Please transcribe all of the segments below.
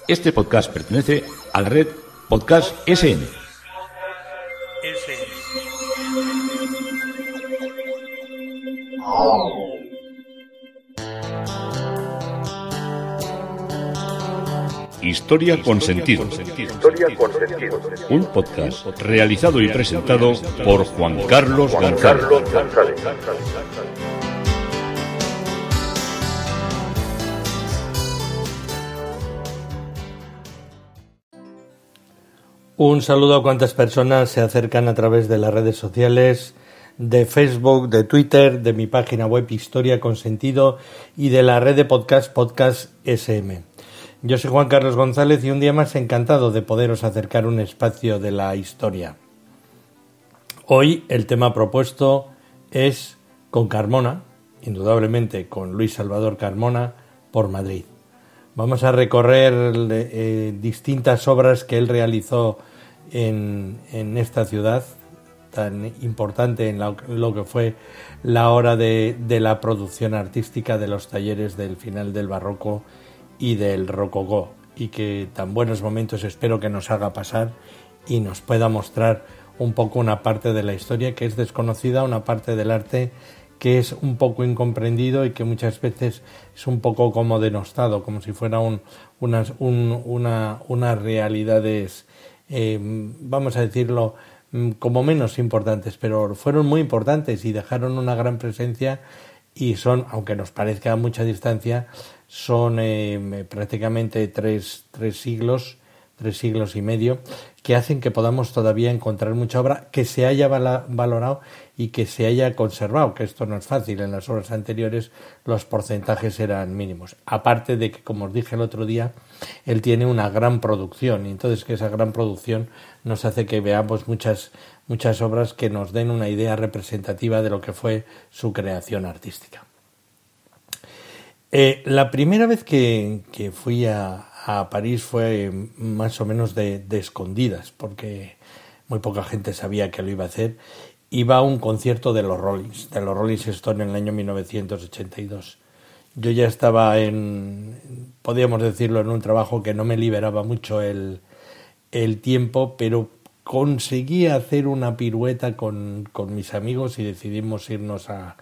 Este podcast pertenece a la red Podcast SN. Historia con sentido. Un podcast realizado y presentado por Juan Carlos González. Un saludo a cuantas personas se acercan a través de las redes sociales, de Facebook, de Twitter, de mi página web Historia con Sentido y de la red de podcast SM. Yo soy Juan Carlos González y un día más encantado de poderos acercar un espacio de la historia. Hoy el tema propuesto es con Carmona, indudablemente con Luis Salvador Carmona, por Madrid. Vamos a recorrer distintas obras que él realizó en esta ciudad tan importante en lo que fue la hora de la producción artística de los talleres del final del barroco y del rococó, y que tan buenos momentos espero que nos haga pasar y nos pueda mostrar un poco una parte de la historia que es desconocida, una parte del arte que es un poco incomprendido y que muchas veces es un poco como denostado, como si fuera unas realidades, vamos a decirlo, como menos importantes, pero fueron muy importantes y dejaron una gran presencia y son, aunque nos parezca a mucha distancia, son prácticamente tres siglos y medio, que hacen que podamos todavía encontrar mucha obra que se haya valorado y que se haya conservado, que esto no es fácil. En las obras anteriores los porcentajes eran mínimos, aparte de que, como os dije el otro día, él tiene una gran producción, y entonces que esa gran producción nos hace que veamos muchas obras que nos den una idea representativa de lo que fue su creación artística. La primera vez que fui a París fue más o menos de escondidas, porque muy poca gente sabía que lo iba a hacer. Iba a un concierto de los Rolling Stones en el año 1982. Yo ya estaba podríamos decirlo, en un trabajo que no me liberaba mucho el tiempo, pero conseguí hacer una pirueta con mis amigos y decidimos irnos a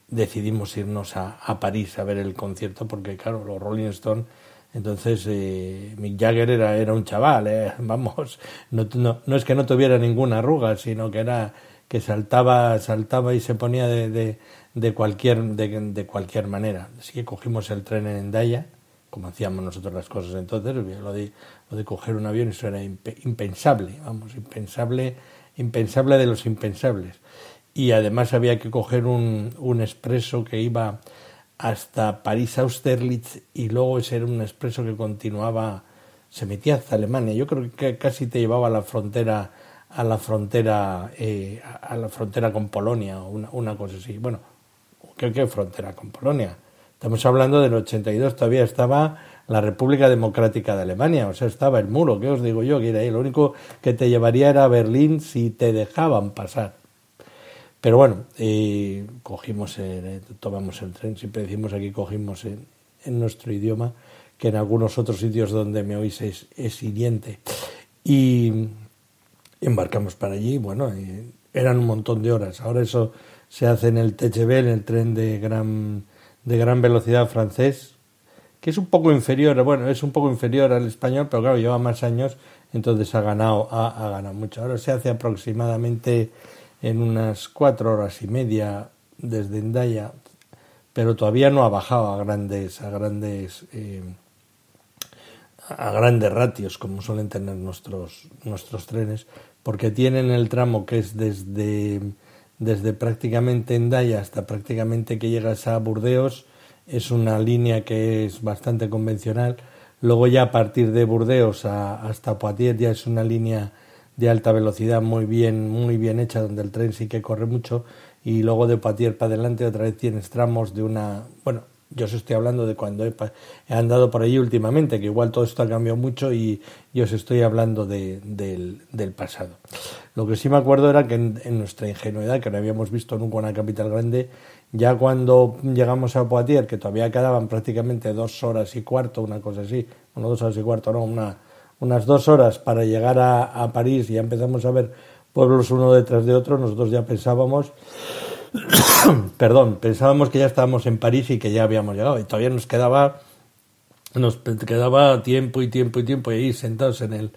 París a ver el concierto, porque claro, los Rolling Stones, entonces Mick Jagger era un chaval, vamos, no es que no tuviera ninguna arruga, sino que era que saltaba y se ponía de cualquier manera. Así que cogimos el tren en Hendaya, como hacíamos nosotros las cosas entonces. Lo de coger un avión, eso era impensable, vamos, impensable de los impensables. Y además había que coger un expreso que iba hasta París-Austerlitz, y luego ese era un expreso que continuaba, se metía hasta Alemania. Yo creo que casi te llevaba a la frontera con Polonia, o una cosa así. Bueno, ¿qué frontera con Polonia? Estamos hablando del 82, todavía estaba la República Democrática de Alemania, o sea, estaba el muro, ¿qué os digo yo? Que era ahí, lo único que te llevaría era a Berlín si te dejaban pasar. Pero bueno, tomamos el tren, siempre decimos aquí cogimos en nuestro idioma, que en algunos otros sitios donde me oís es hiriente. Y embarcamos para allí, bueno, eran un montón de horas. Ahora eso se hace en el TGV, en el tren de gran velocidad francés, que es un poco inferior al español, pero claro, lleva más años, entonces ha ganado mucho. Ahora se hace aproximadamente en unas 4 horas y media desde Hendaya, pero todavía no ha bajado a grandes ratios como suelen tener nuestros trenes, porque tienen el tramo que es desde prácticamente Hendaya hasta prácticamente que llegas a Burdeos. Es una línea que es bastante convencional. Luego ya a partir de Burdeos hasta Poitiers ya es una línea de alta velocidad muy bien hecha, donde el tren sí que corre mucho, y luego de Poitiers para adelante otra vez tienes tramos Yo os estoy hablando de cuando he andado por allí últimamente, que igual todo esto ha cambiado mucho y os estoy hablando del pasado. Lo que sí me acuerdo era que en nuestra ingenuidad, que no habíamos visto nunca una capital grande, ya cuando llegamos a Poitiers, que todavía quedaban prácticamente 2 horas y cuarto, una cosa así, bueno, 2 horas y cuarto, no, unas 2 horas para llegar a París, y ya empezamos a ver pueblos uno detrás de otro, nosotros ya pensábamos pensábamos que ya estábamos en París y que ya habíamos llegado, y todavía nos quedaba tiempo y ahí sentados en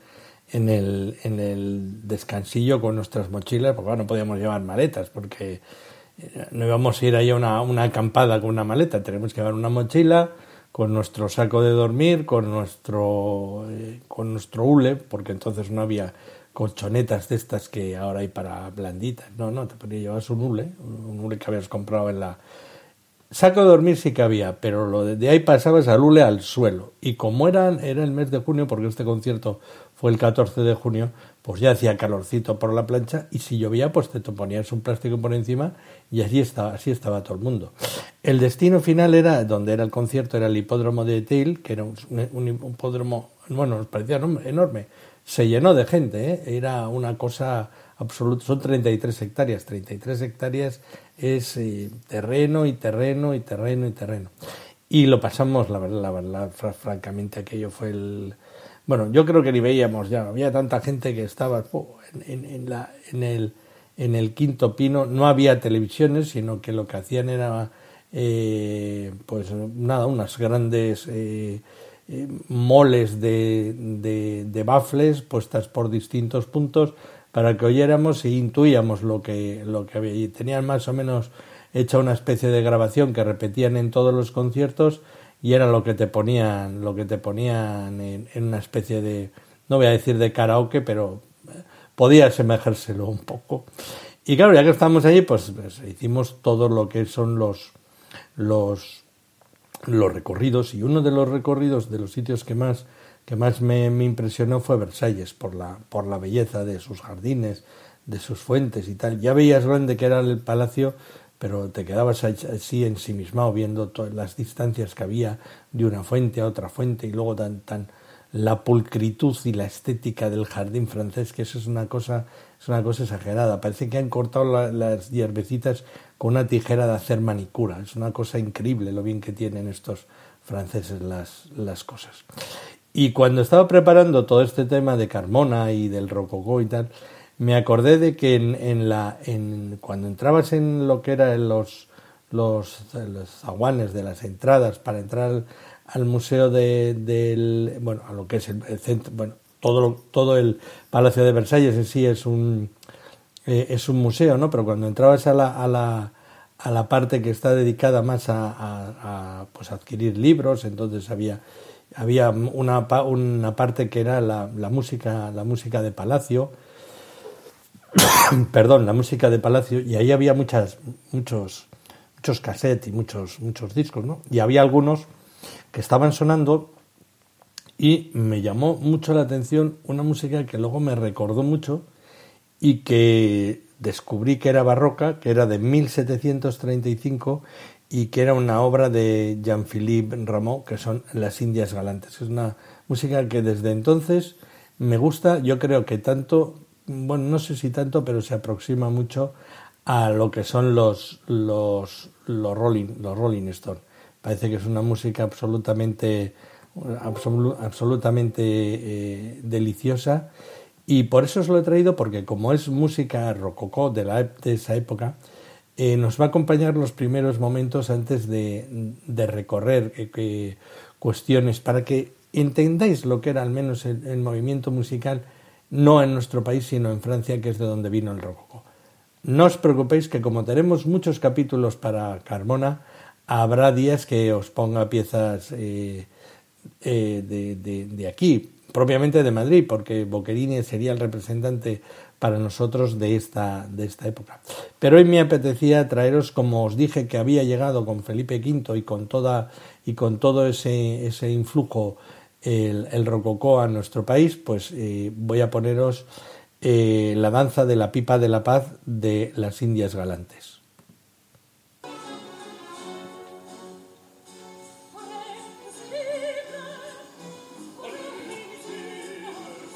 el descansillo con nuestras mochilas, porque no podíamos llevar maletas, porque no íbamos a ir ahí a una acampada con una maleta, tenemos que llevar una mochila con nuestro saco de dormir, con nuestro hule, porque entonces no había colchonetas de estas que ahora hay para blanditas, no, te llevas un hule que habías comprado en la... Saco de dormir sí que había, pero lo de ahí pasabas al hule al suelo, y como era el mes de junio, porque este concierto fue el 14 de junio, pues ya hacía calorcito por la plancha, y si llovía pues te ponías un plástico por encima y así estaba todo el mundo. El destino final era, donde era el concierto, era el hipódromo de Étienne, que era un hipódromo, bueno, nos parecía enorme, se llenó de gente, era una cosa absoluta, son 33 hectáreas, 33 hectáreas es terreno. Y lo pasamos, la verdad, francamente, aquello fue el... Bueno, yo creo que ni veíamos ya, había tanta gente que estaba en el Quinto Pino, no había televisiones, sino que lo que hacían era, unas grandes moles de bafles puestas por distintos puntos para que oyéramos e intuíamos lo que había. Y tenían más o menos hecha una especie de grabación que repetían en todos los conciertos, y era lo que te ponían en una especie de, no voy a decir de karaoke, pero podía asemejárselo un poco. Y claro, ya que estábamos allí, pues hicimos todo lo que son los recorridos, y uno de los recorridos, de los sitios que más me impresionó, fue Versalles, por la belleza de sus jardines, de sus fuentes y tal. Ya veías grande que era el palacio, pero te quedabas así ensimismado viendo todas las distancias que había de una fuente a otra fuente, y luego tan la pulcritud y la estética del jardín francés, que eso es una cosa exagerada. Parece que han cortado las hierbecitas con una tijera de hacer manicura. Es una cosa increíble lo bien que tienen estos franceses las cosas. Y cuando estaba preparando todo este tema de Carmona y del rococó y tal, me acordé de que cuando entrabas en lo que eran los zaguanes de las entradas para entrar al museo a lo que es el centro, bueno, todo el Palacio de Versalles en sí es un museo, ¿no? Pero cuando entrabas a la parte que está dedicada más a adquirir libros, entonces había una parte que era la música de palacio, la música de palacio, y ahí había muchos cassettes y muchos discos, ¿no? Y había algunos que estaban sonando, y me llamó mucho la atención una música que luego me recordó mucho, y que descubrí que era barroca, que era de 1735, y que era una obra de Jean-Philippe Rameau, que son Las Indias Galantes. Es una música que desde entonces me gusta. Yo creo que tanto, bueno, no sé si tanto, pero se aproxima mucho a lo que son los Rolling Stones. Parece que es una música absolutamente deliciosa, y por eso os lo he traído, porque como es música rococó de esa época, nos va a acompañar los primeros momentos antes de recorrer cuestiones, para que entendáis lo que era al menos el movimiento musical, no en nuestro país, sino en Francia, que es de donde vino el rococó. No os preocupéis, que como tenemos muchos capítulos para Carmona, habrá días que os ponga piezas de aquí, propiamente de Madrid, porque Boccherini sería el representante para nosotros de esta época. Pero hoy me apetecía traeros, como os dije que había llegado con Felipe V y con todo ese influjo el rococó a nuestro país, pues voy a poneros la danza de la pipa de la paz de Las Indias Galantes.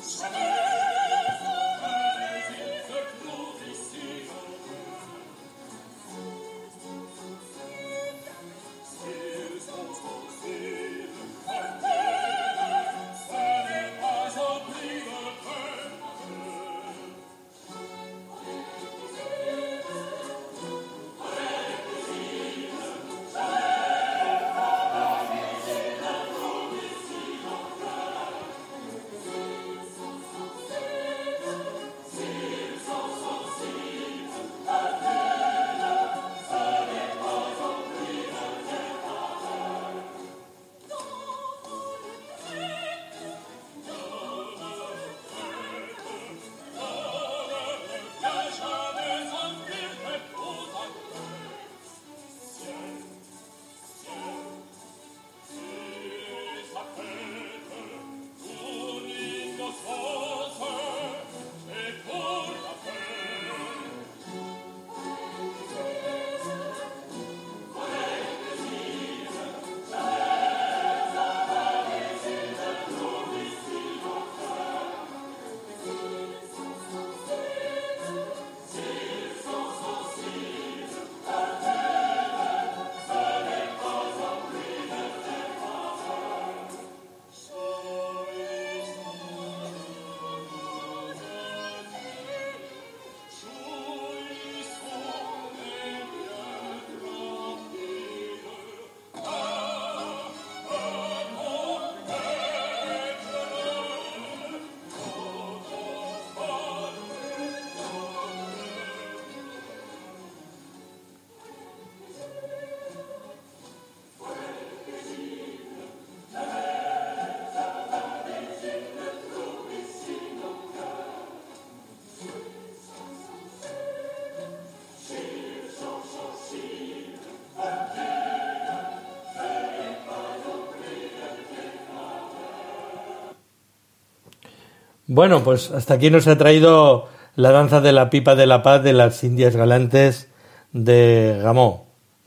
Bueno, pues hasta aquí nos ha traído la danza de la pipa de la paz de las Indias Galantes de Gameau.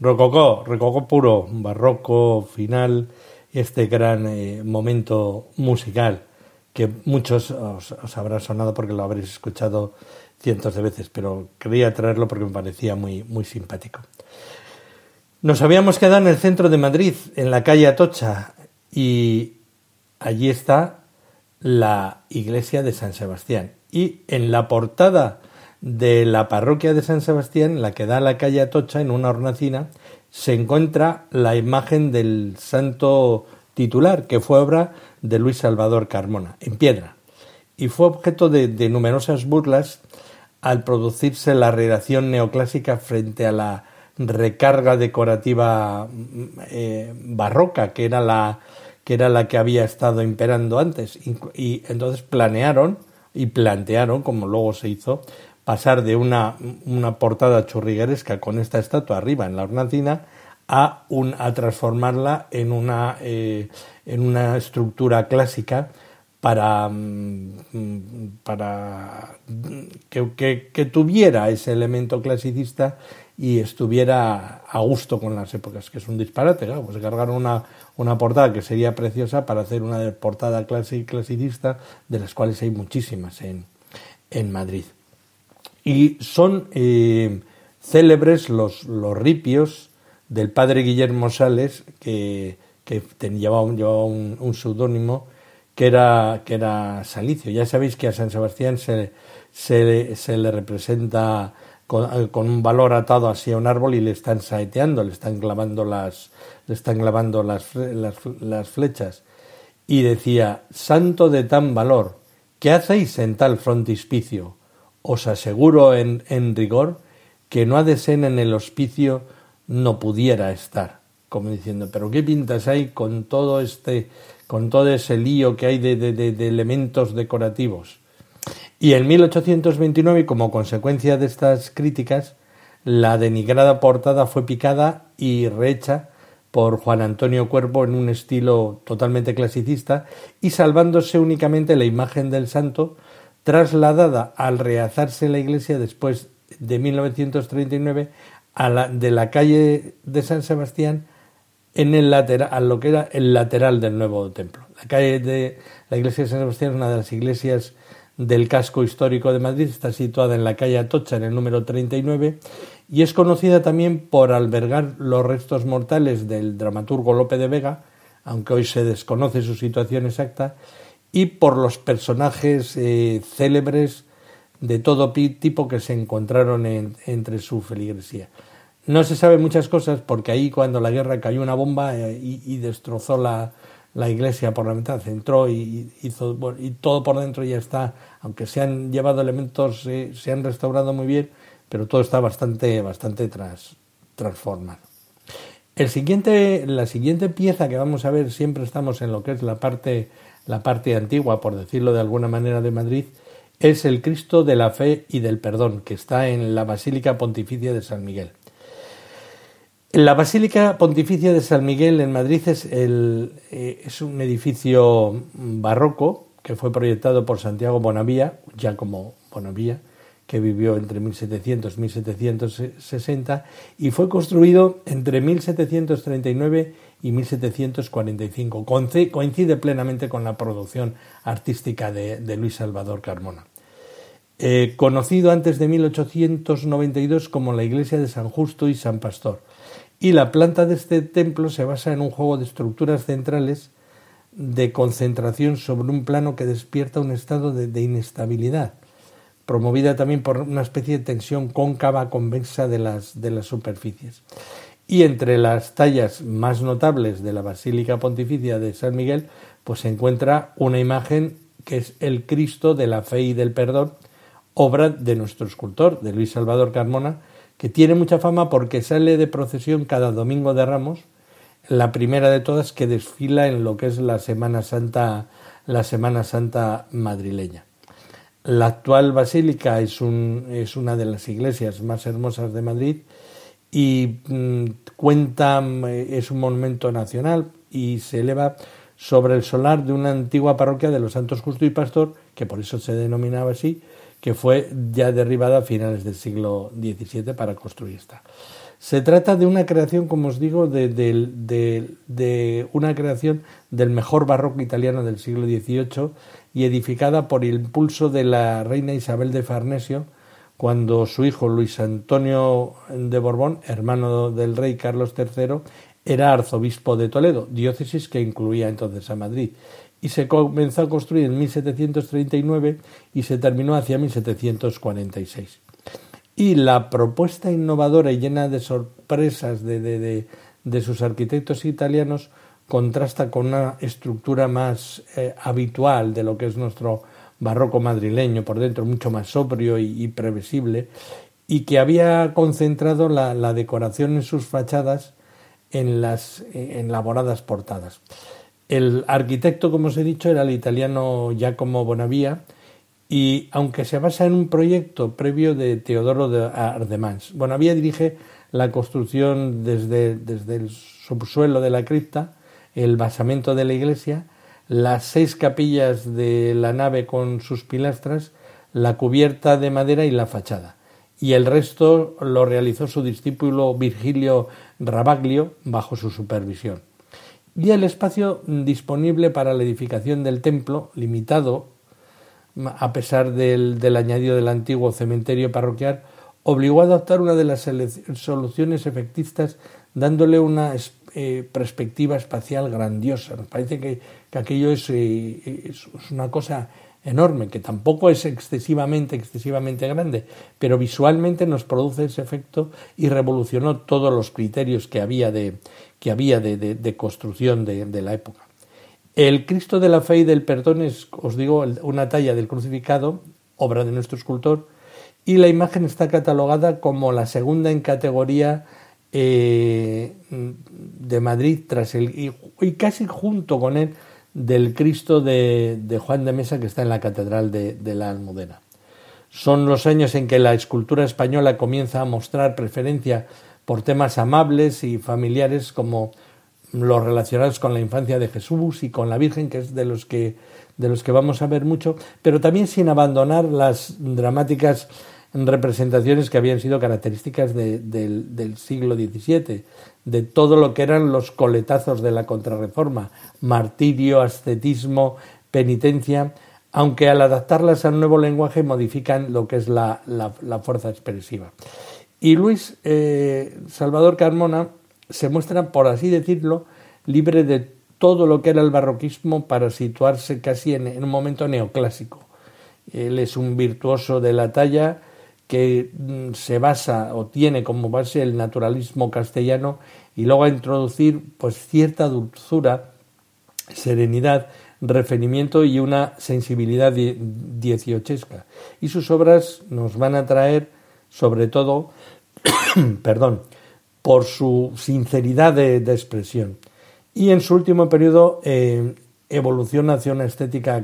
Rococó puro, barroco final, este gran momento musical que muchos os habrá sonado porque lo habréis escuchado cientos de veces, pero quería traerlo porque me parecía muy, muy simpático. Nos habíamos quedado en el centro de Madrid, en la calle Atocha, y allí está la iglesia de San Sebastián. Y en la portada de la parroquia de San Sebastián, la que da a la calle Atocha, en una hornacina, se encuentra la imagen del santo titular, que fue obra de Luis Salvador Carmona, en piedra, y fue objeto de numerosas burlas al producirse la redacción neoclásica frente a la recarga decorativa barroca, que era la que había estado imperando antes, y entonces plantearon, como luego se hizo, pasar de una portada churrigueresca con esta estatua arriba en la hornacina a transformarla en una estructura clásica para que tuviera ese elemento clasicista y estuviera a gusto con las épocas, que es un disparate, claro, pues cargaron una portada que sería preciosa para hacer una portada clasicista, de las cuales hay muchísimas en Madrid. Y son célebres los ripios del padre Guillermo Sales, que llevaba un seudónimo que era Salicio. Ya sabéis que a San Sebastián se le representa con un valor atado así a un árbol y le están saeteando, le están clavando las flechas. Y decía: santo de tan valor, ¿qué hacéis en tal frontispicio? Os aseguro en rigor que no ha de ser en el hospicio no pudiera estar. Como diciendo, pero ¿qué pintas hay con todo ese lío que hay de elementos decorativos? Y en 1829, como consecuencia de estas críticas, la denigrada portada fue picada y rehecha por Juan Antonio Cuervo en un estilo totalmente clasicista, y salvándose únicamente la imagen del santo, trasladada al realzarse la iglesia después de 1939 de la calle de San Sebastián en el lateral, a lo que era el lateral del nuevo templo. La calle de la iglesia de San Sebastián es una de las iglesias del casco histórico de Madrid, está situada en la calle Atocha, en el número 39, y es conocida también por albergar los restos mortales del dramaturgo Lope de Vega, aunque hoy se desconoce su situación exacta, y por los personajes célebres de todo tipo que se encontraron entre su feligresía. No se sabe muchas cosas porque ahí, cuando la guerra, cayó una bomba y destrozó la iglesia por la mitad, entró y hizo, bueno, y todo por dentro ya está, aunque se han llevado elementos, se han restaurado muy bien, pero todo está bastante transformado. La siguiente pieza que vamos a ver, siempre estamos en lo que es la parte antigua, por decirlo de alguna manera, de Madrid, es el Cristo de la Fe y del Perdón, que está en la Basílica Pontificia de San Miguel. La Basílica Pontificia de San Miguel en Madrid es un edificio barroco que fue proyectado por Santiago Giacomo Bonavía, que vivió entre 1700 y 1760 y fue construido entre 1739 y 1745. Coincide plenamente con la producción artística de Luis Salvador Carmona. Conocido antes de 1892 como la iglesia de San Justo y San Pastor. Y la planta de este templo se basa en un juego de estructuras centrales de concentración sobre un plano que despierta un estado de inestabilidad, promovida también por una especie de tensión cóncava convexa de las superficies. Y entre las tallas más notables de la Basílica Pontificia de San Miguel, pues se encuentra una imagen que es el Cristo de la Fe y del Perdón, obra de nuestro escultor, de Luis Salvador Carmona, que tiene mucha fama porque sale de procesión cada Domingo de Ramos, la primera de todas que desfila en lo que es la Semana Santa madrileña. La actual basílica es una de las iglesias más hermosas de Madrid y es un monumento nacional y se eleva sobre el solar de una antigua parroquia de los Santos Justo y Pastor, que por eso se denominaba así, que fue ya derribada a finales del siglo XVII para construir esta. Se trata de una creación, como os digo, de una creación del mejor barroco italiano del siglo XVIII y edificada por el impulso de la reina Isabel de Farnesio, cuando su hijo Luis Antonio de Borbón, hermano del rey Carlos III, era arzobispo de Toledo, diócesis que incluía entonces a Madrid, y se comenzó a construir en 1739 y se terminó hacia 1746. Y la propuesta innovadora y llena de sorpresas de sus arquitectos italianos contrasta con una estructura más habitual de lo que es nuestro barroco madrileño, por dentro mucho más sobrio y previsible, y que había concentrado la decoración en sus fachadas en las elaboradas portadas. El arquitecto, como os he dicho, era el italiano Giacomo Bonavía, y aunque se basa en un proyecto previo de Teodoro de Ardemans, Bonavía dirige la construcción desde el subsuelo de la cripta, el basamento de la iglesia, las 6 capillas de la nave con sus pilastras, la cubierta de madera y la fachada. Y el resto lo realizó su discípulo Virgilio Rabaglio bajo su supervisión. Y el espacio disponible para la edificación del templo, limitado a pesar del añadido del antiguo cementerio parroquial, obligó a adoptar una de las soluciones efectistas, dándole una perspectiva espacial grandiosa. Nos parece que aquello es una cosa enorme, que tampoco es excesivamente grande, pero visualmente nos produce ese efecto y revolucionó todos los criterios que había de construcción de la época. El Cristo de la Fe y del Perdón es, os digo, una talla del crucificado, obra de nuestro escultor, y la imagen está catalogada como la segunda en categoría de Madrid, y casi junto con él del Cristo de Juan de Mesa, que está en la Catedral de la Almudena. Son los años en que la escultura española comienza a mostrar preferencia por temas amables y familiares como los relacionados con la infancia de Jesús y con la Virgen, que es de los que vamos a ver mucho, pero también sin abandonar las dramáticas en representaciones que habían sido características del siglo XVII, de todo lo que eran los coletazos de la Contrarreforma, martirio, ascetismo, penitencia, aunque al adaptarlas al nuevo lenguaje modifican lo que es la fuerza expresiva. Y Luis Salvador Carmona se muestra, por así decirlo, libre de todo lo que era el barroquismo para situarse casi en un momento neoclásico. Él es un virtuoso de la talla que se basa o tiene como base el naturalismo castellano y luego a introducir pues cierta dulzura, serenidad, refinamiento y una sensibilidad dieciochesca. Y sus obras nos van a traer, sobre todo, por su sinceridad de expresión. Y en su último periodo evoluciona hacia una estética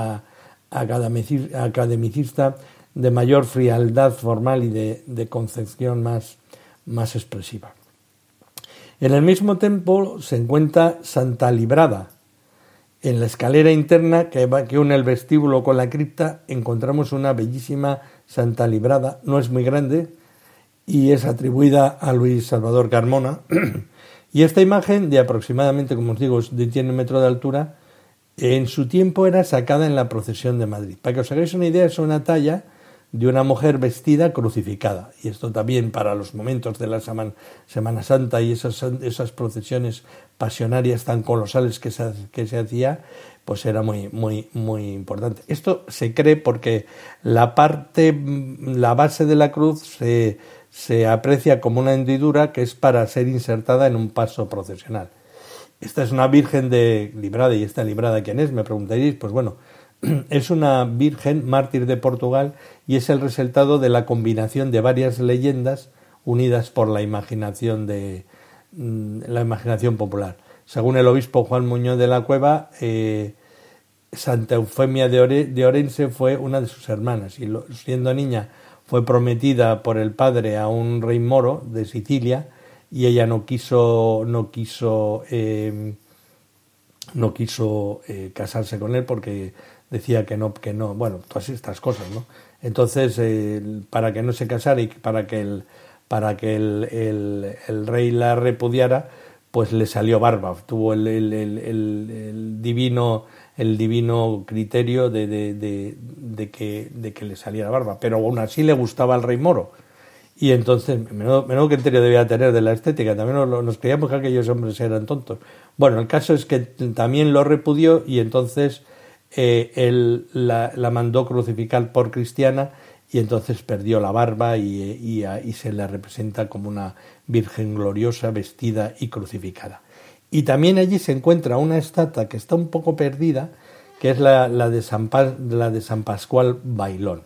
academicista de mayor frialdad formal y de concepción más expresiva. En el mismo templo se encuentra Santa Librada. En la escalera interna que une el vestíbulo con la cripta encontramos una bellísima Santa Librada, no es muy grande y es atribuida a Luis Salvador Carmona. Y esta imagen, de aproximadamente, como os digo, tiene 1 metro de altura, en su tiempo era sacada en la procesión de Madrid. Para que os hagáis una idea, es una talla de una mujer vestida crucificada. Y esto también para los momentos de la Semana Santa y esas procesiones pasionarias tan colosales que se hacía, pues era muy, muy, muy importante. Esto se cree porque la base de la cruz se aprecia como una hendidura que es para ser insertada en un paso procesional. Esta es una Virgen de Librada, y esta Librada, ¿quién es? Me preguntaréis. Pues bueno, es una Virgen mártir de Portugal y es el resultado de la combinación de varias leyendas unidas por la imaginación popular. Según el obispo Juan Muñoz de la Cueva, Santa Eufemia de Orense fue una de sus hermanas y siendo niña fue prometida por el padre a un rey moro de Sicilia y ella no quiso casarse con él porque decía que no, bueno, todas estas cosas, ¿no? Entonces, para que no se casara y para que el rey la repudiara, pues le salió barba. Tuvo el divino criterio de que le saliera barba, pero aún así le gustaba al rey moro. Y entonces, menudo criterio debía tener de la estética. También nos creíamos que aquellos hombres eran tontos. Bueno, el caso es que también lo repudió y entonces él la mandó crucificar por cristiana y entonces perdió la barba y se la representa como una virgen gloriosa vestida y crucificada. Y también allí se encuentra una estatua que está un poco perdida, que es la de San Pascual Bailón.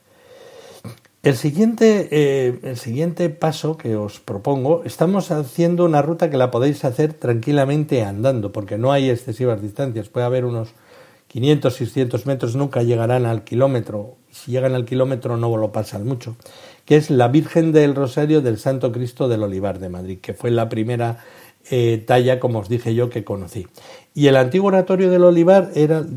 El siguiente paso que os propongo, estamos haciendo una ruta que la podéis hacer tranquilamente andando, porque no hay excesivas distancias, puede haber unos 500, 600 metros, nunca llegarán al kilómetro, si llegan al kilómetro no lo pasan mucho, que es la Virgen del Rosario del Santo Cristo del Olivar de Madrid, que fue la primera talla, como os dije yo, que conocí. Y el antiguo oratorio del Olivar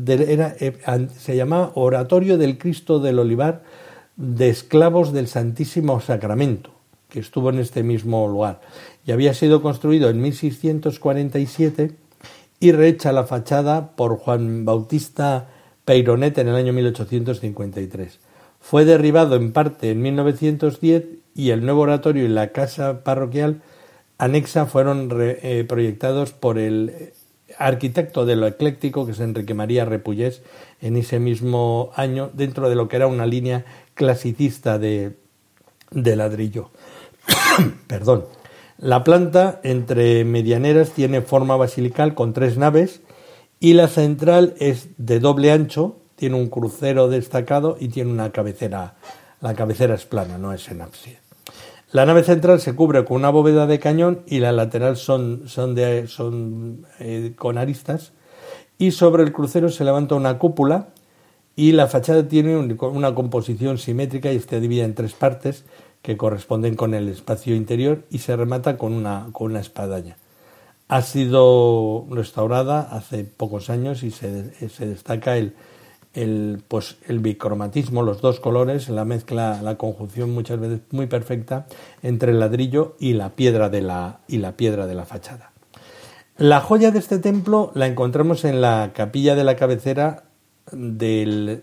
se llamaba Oratorio del Cristo del Olivar de Esclavos del Santísimo Sacramento, que estuvo en este mismo lugar. Y había sido construido en 1647 y rehecha la fachada por Juan Bautista Peyronet en el año 1853. Fue derribado en parte en 1910 y el nuevo oratorio y la casa parroquial anexa fueron proyectados por el arquitecto de lo ecléctico, que es Enrique María Repullés, en ese mismo año, dentro de lo que era una línea clasicista de ladrillo. Perdón. La planta, entre medianeras, tiene forma basilical con 3 naves y la central es de doble ancho, tiene un crucero destacado y tiene una cabecera. La cabecera es plana, no es en ábside. La nave central se cubre con una bóveda de cañón y la lateral son con aristas, y sobre el crucero se levanta una cúpula y la fachada tiene una composición simétrica y está dividida en 3 partes que corresponden con el espacio interior y se remata con una espadaña. Ha sido restaurada hace pocos años y se destaca el el bicromatismo, los dos colores, la mezcla, la conjunción muchas veces muy perfecta entre el ladrillo y la piedra de la fachada. La joya de este templo la encontramos en la capilla de la cabecera con el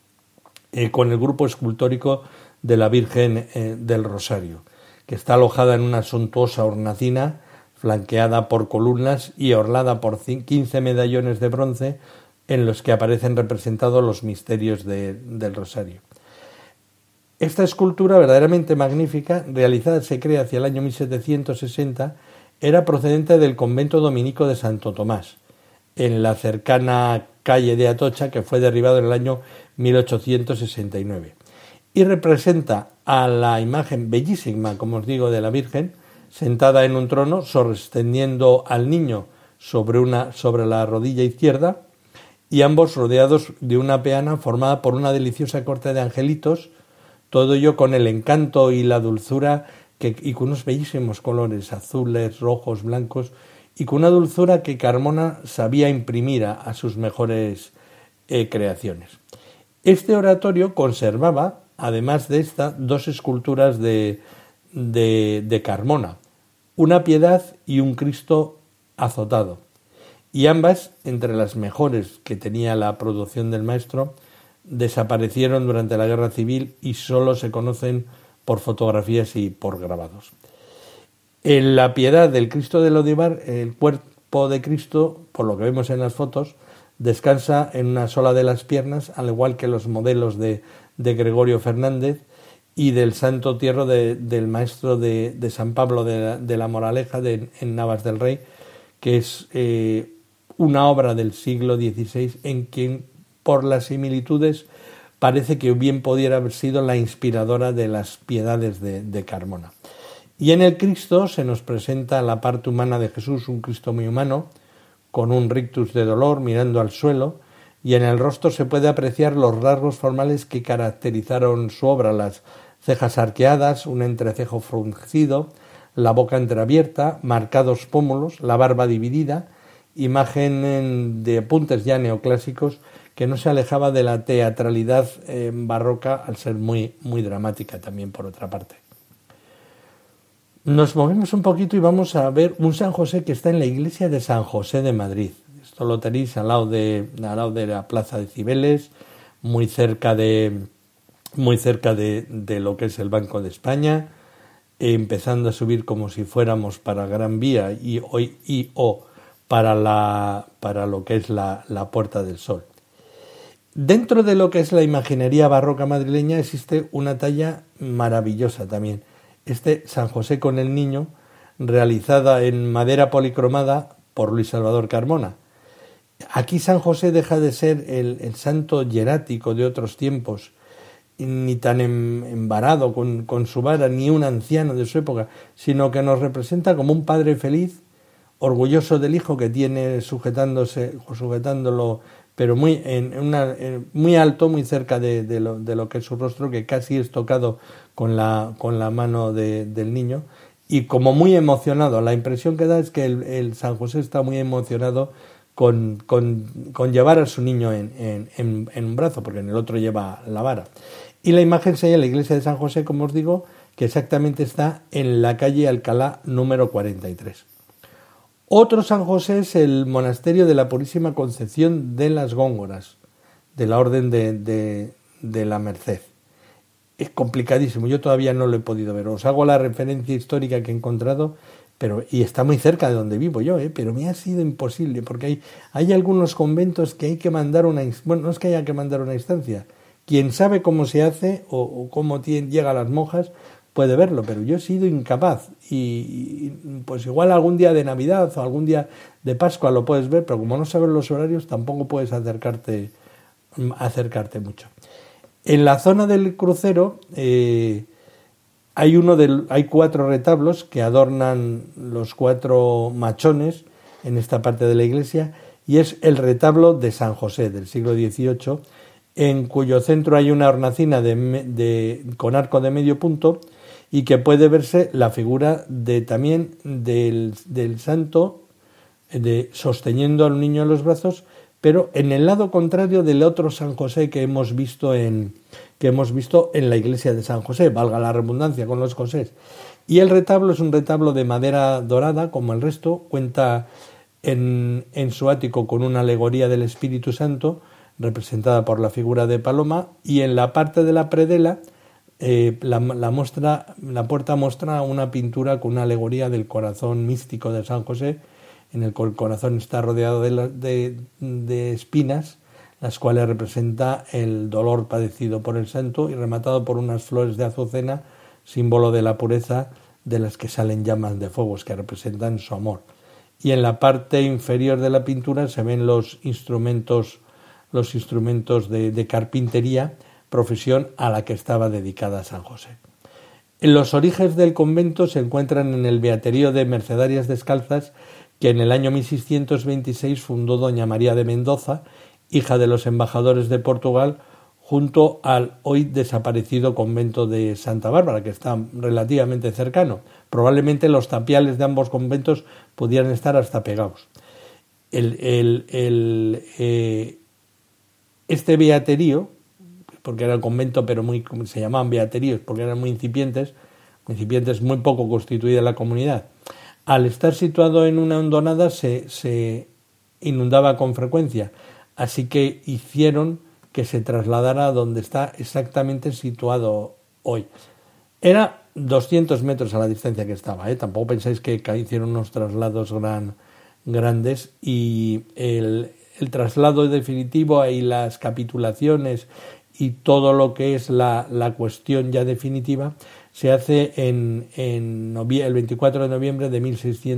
grupo escultórico de la Virgen del Rosario, que está alojada en una suntuosa hornacina flanqueada por columnas y orlada por 15 medallones de bronce en los que aparecen representados los misterios del Rosario. Esta escultura verdaderamente magnífica, realizada se cree hacia el año 1760, era procedente del convento dominico de Santo Tomás, en la cercana calle de Atocha, que fue derribado en el año 1869. Y representa a la imagen bellísima, como os digo, de la Virgen, sentada en un trono, sosteniendo al niño sobre la rodilla izquierda, y ambos rodeados de una peana formada por una deliciosa corte de angelitos, todo ello con el encanto y la dulzura y con unos bellísimos colores azules, rojos, blancos, y con una dulzura que Carmona sabía imprimir a sus mejores creaciones. Este oratorio conservaba, además de esta, dos esculturas de Carmona, una Piedad y un Cristo azotado, y ambas, entre las mejores que tenía la producción del maestro, desaparecieron durante la Guerra Civil y solo se conocen por fotografías y por grabados. En la Piedad del Cristo del Odivar, el cuerpo de Cristo, por lo que vemos en las fotos, descansa en una sola de las piernas, al igual que los modelos de Gregorio Fernández y del Santo Tierro del maestro de San Pablo de la Moraleja en Navas del Rey, que es una obra del siglo XVI en quien, por las similitudes, parece que bien pudiera haber sido la inspiradora de las piedades de Carmona. Y en el Cristo se nos presenta la parte humana de Jesús, un Cristo muy humano, con un rictus de dolor mirando al suelo, y en el rostro se puede apreciar los rasgos formales que caracterizaron su obra: las cejas arqueadas, un entrecejo fruncido, la boca entreabierta, marcados pómulos, la barba dividida, imagen de apuntes ya neoclásicos que no se alejaba de la teatralidad barroca, al ser muy, muy dramática también, por otra parte. Nos movemos un poquito y vamos a ver un San José que está en la iglesia de San José de Madrid. Esto lo tenéis al lado de la plaza de Cibeles, muy cerca de lo que es el Banco de España, empezando a subir como si fuéramos para Gran Vía o para lo que es la Puerta del Sol. Dentro de lo que es la imaginería barroca madrileña existe una talla maravillosa también. Este San José con el Niño, realizada en madera policromada por Luis Salvador Carmona. Aquí San José deja de ser el santo hierático de otros tiempos, ni tan embarado con su vara, ni un anciano de su época, sino que nos representa como un padre feliz, orgulloso del hijo que tiene sujetándolo, pero muy alto, muy cerca de lo que es su rostro, que casi es tocado con la mano del niño, y como muy emocionado. La impresión que da es que el San José está muy emocionado con llevar a su niño en un brazo, porque en el otro lleva la vara. Y la imagen se halla en la iglesia de San José, como os digo, que exactamente está en la calle Alcalá número 43. Otro San José es el monasterio de la Purísima Concepción de las Góngoras, de la Orden de la Merced. Es complicadísimo, yo todavía no lo he podido ver. Os hago la referencia histórica que he encontrado, y está muy cerca de donde vivo yo, pero me ha sido imposible, porque hay algunos conventos que hay que mandar no es que haya que mandar una instancia. Quien sabe cómo se hace o cómo llega a las monjas puede verlo, pero yo he sido incapaz, y pues igual algún día de Navidad o algún día de Pascua lo puedes ver, pero como no sabes los horarios tampoco puedes acercarte mucho. En la zona del crucero hay 4 retablos que adornan los 4 machones en esta parte de la iglesia, y es el retablo de San José del siglo XVIII, en cuyo centro hay una hornacina con arco de medio punto, y que puede verse la figura también del santo sosteniendo al niño en los brazos, pero en el lado contrario del otro San José que hemos visto en la iglesia de San José, valga la redundancia con los Josés. Y el retablo es un retablo de madera dorada, como el resto, cuenta en su ático con una alegoría del Espíritu Santo, representada por la figura de Paloma, y en la parte de la predela la puerta muestra una pintura con una alegoría del corazón místico de San José, en el que el corazón está rodeado de espinas, las cuales representa el dolor padecido por el santo, y rematado por unas flores de azucena, símbolo de la pureza, de las que salen llamas de fuegos que representan su amor. Y en la parte inferior de la pintura se ven los instrumentos de carpintería, profesión a la que estaba dedicada San José. En los orígenes del convento se encuentran en el beaterio de Mercedarias Descalzas, que en el año 1626 fundó doña María de Mendoza, hija de los embajadores de Portugal, junto al hoy desaparecido convento de Santa Bárbara, que está relativamente cercano. Probablemente los tapiales de ambos conventos pudieran estar hasta pegados. Este beaterio, porque era el convento, pero se llamaban beaterios porque eran muy incipientes muy poco constituida la comunidad. Al estar situado en una hondonada se inundaba con frecuencia, así que hicieron que se trasladara a donde está exactamente situado hoy. Era 200 metros a la distancia que estaba, tampoco pensáis que hicieron unos traslados grandes, y el traslado definitivo y las capitulaciones y todo lo que es la cuestión ya definitiva se hace el 24 de noviembre de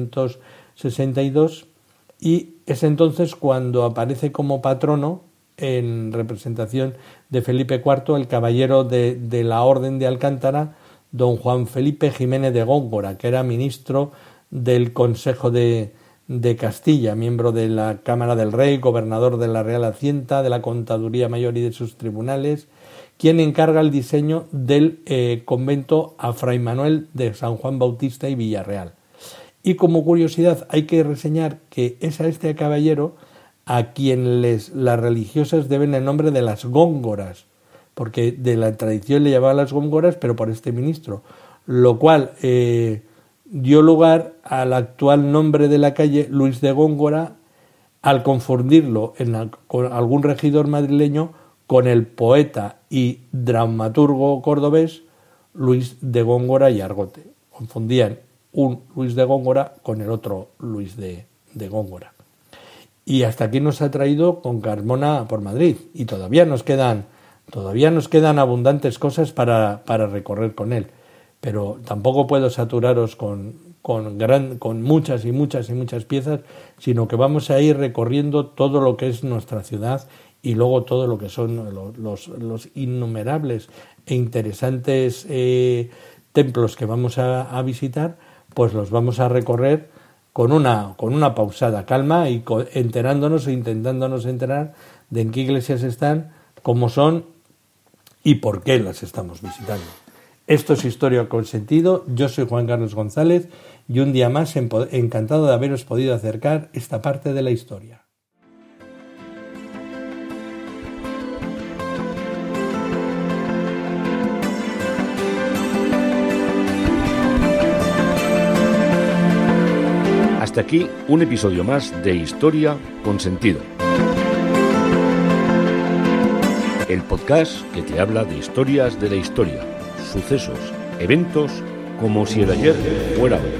1662, y es entonces cuando aparece como patrono, en representación de Felipe IV, el caballero de la Orden de Alcántara, don Juan Felipe Jiménez de Góngora, que era ministro del Consejo de Castilla, miembro de la Cámara del Rey, gobernador de la Real Hacienda, de la Contaduría Mayor y de sus tribunales, quien encarga el diseño del convento a Fray Manuel de San Juan Bautista y Villarreal. Y como curiosidad hay que reseñar que es a este caballero a quien las religiosas deben el nombre de las Góngoras, porque de la tradición le llamaban las Góngoras, pero por este ministro, lo cual dio lugar al actual nombre de la calle, Luis de Góngora, al confundirlo con algún regidor madrileño con el poeta y dramaturgo cordobés Luis de Góngora y Argote. Confundían un Luis de Góngora con el otro Luis de Góngora. Y hasta aquí nos ha traído con Carmona por Madrid, y todavía nos quedan abundantes cosas para recorrer con él, pero tampoco puedo saturaros con muchas y muchas y muchas piezas, sino que vamos a ir recorriendo todo lo que es nuestra ciudad, y luego todo lo que son los innumerables e interesantes templos que vamos a visitar, pues los vamos a recorrer con una pausada calma, y enterándonos o intentándonos enterar de en qué iglesias están, cómo son y por qué las estamos visitando. Esto es Historia con Sentido. Yo soy Juan Carlos González, y un día más encantado de haberos podido acercar esta parte de la historia. Hasta aquí un episodio más de Historia con Sentido. El podcast que te habla de historias de la historia, sucesos, eventos, como si el ayer fuera hoy.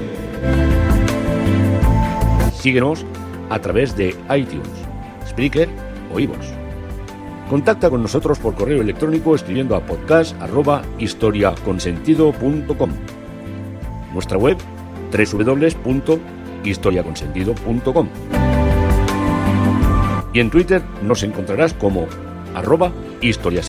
Síguenos a través de iTunes, Spreaker o iVoox. Contacta con nosotros por correo electrónico escribiendo a podcast@historiaconsentido.com. Nuestra web, www.historiaconsentido.com. Y en Twitter nos encontrarás como @historiasentido.